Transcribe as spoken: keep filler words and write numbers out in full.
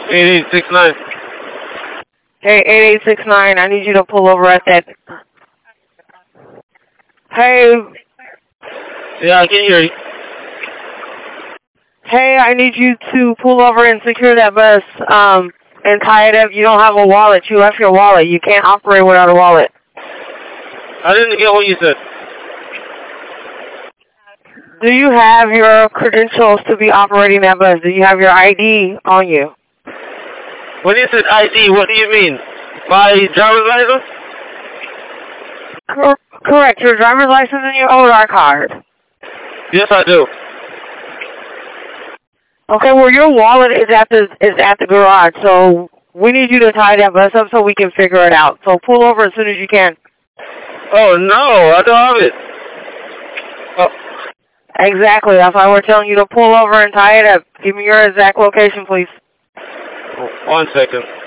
eight eight six nine. Hey, eight eight six nine, I need you to pull over at that. Hey. Yeah, I can hear you. Hey, I need you to pull over and secure that bus um, and tie it up. You don't have a wallet. You left your wallet. You can't operate without a wallet. I didn't get what you said. Do you have your credentials to be operating that bus? Do you have your I D on you? When you said I D, what do you mean? My driver's license? Cor correct. Your driver's license and your O R card. Yes, I do. Okay, well, your wallet is at the is at the garage, so we need you to tie that bus up so we can figure it out. So pull over as soon as you can. Oh, no, I don't have it. Oh. Exactly. That's why we're telling you to pull over and tie it up. Give me your exact location, please. One second.